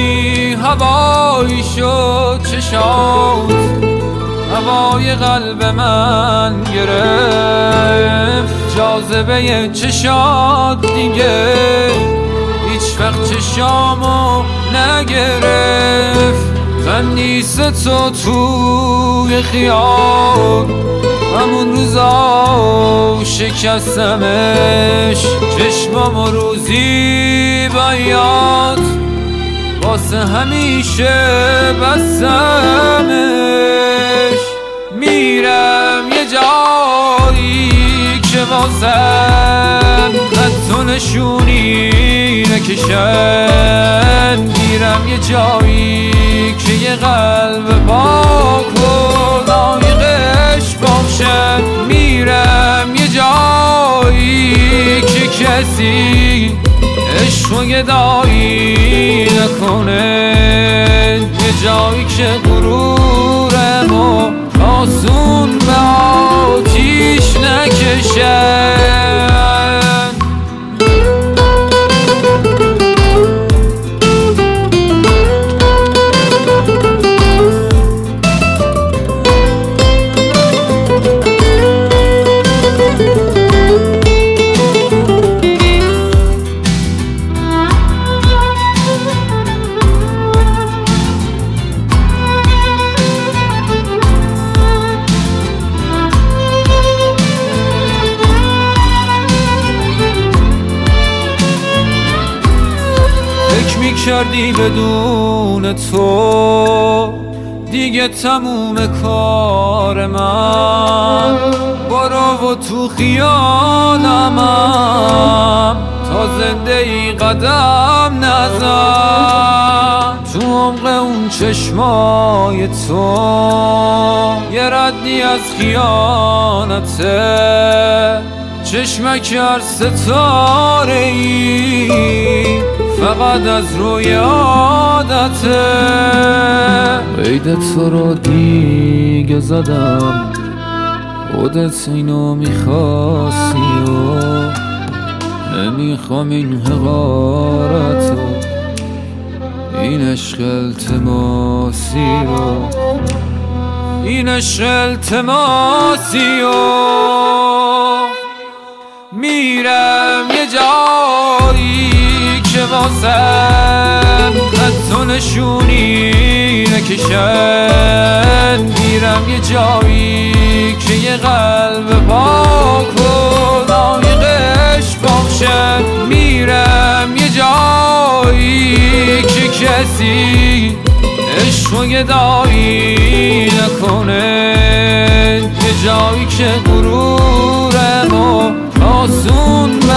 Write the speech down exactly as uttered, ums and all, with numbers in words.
بودی هوایی شد چشات، هوای قلب من گرفت، جاذبه چشات دیگه هیچ وقت چشامو نگرفت. تنیس تو توی خیال همون روزا شکستمش، چشمامو روزی بیاد واسه همیشه بستمش. میرم یه جایی که واسم حتی نشونی نکشن، میرم یه جایی که یه قلب پاک و لایقش باشم، میرم یه جایی که کسی عشق و گدایی نکنه، یه جایی که غرورمو آسون به آتیش نکشن. کردی بدون تو دیگه تموم کار من، برو و تو خیالمم تا زنده ای قدم نزن، تو عمق اون چشمای تو یه ردی از خیانته، چشمک هر ستاره ای فقط از روی عادته. قید تو رو دیگه زدم، خودت اینو میخواستی و نمیخوام این حقارتو، این عشق التماسی رو، این عشق التماسی رو. میرم یه جایی که واسم حتی نشونی نکشن، میرم یه جایی که یه قلب پاک و لایقش باشم، میرم یه جایی که کسی عشق و گدایی نکنه، یه جایی که غرورمو آسون